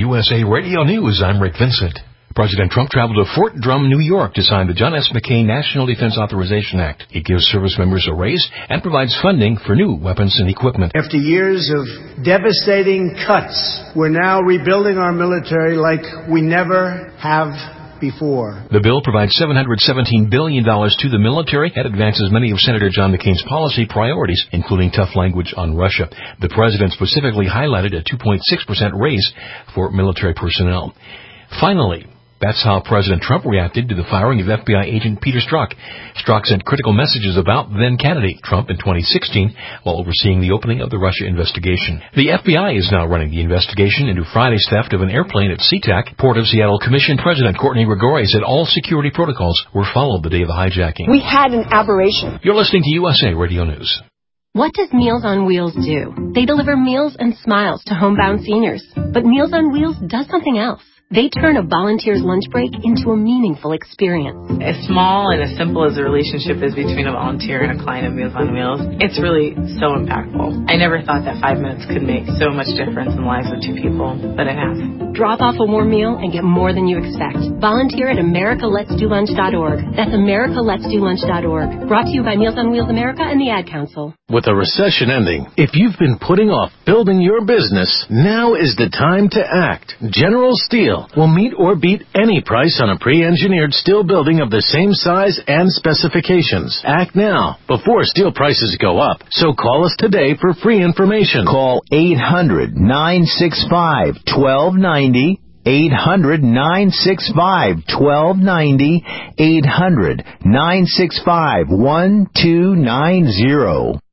USA Radio News, I'm Rick Vincent. President Trump traveled to Fort Drum, New York to sign the John S. McCain National Defense Authorization Act. It gives service members a raise and provides funding for new weapons and equipment. After years of devastating cuts, we're now rebuilding our military like we never have before. The bill provides $717 billion to the military and advances many of Senator John McCain's policy priorities, including tough language on Russia. The president specifically highlighted a 2.6% raise for military personnel. Finally, that's how President Trump reacted to the firing of FBI agent Peter Strzok. Strzok sent critical messages about then-candidate Trump in 2016 while overseeing the opening of the Russia investigation. The FBI is now running the investigation into Friday's theft of an airplane at SeaTac. Port of Seattle Commission President Courtney Gregori said all security protocols were followed the day of the hijacking. We had an aberration. You're listening to USA Radio News. What does Meals on Wheels do? They deliver meals and smiles to homebound seniors. But Meals on Wheels does something else. They turn a volunteer's lunch break into a meaningful experience. As small and as simple as the relationship is between a volunteer and a client of Meals on Wheels, it's really so impactful. I never thought that 5 minutes could make so much difference in the lives of two people, but it has. Drop off a warm meal and get more than you expect. Volunteer at americaletsdolunch.org. That's americaletsdolunch.org. Brought to you by Meals on Wheels America and the Ad Council. With a recession ending, if you've been putting off building your business, now is the time to act. General Steel will meet or beat any price on a pre-engineered steel building of the same size and specifications. Act now, before steel prices go up. So call us today for free information. Call 800-965-1290. 800-965-1290. 800-965-1290.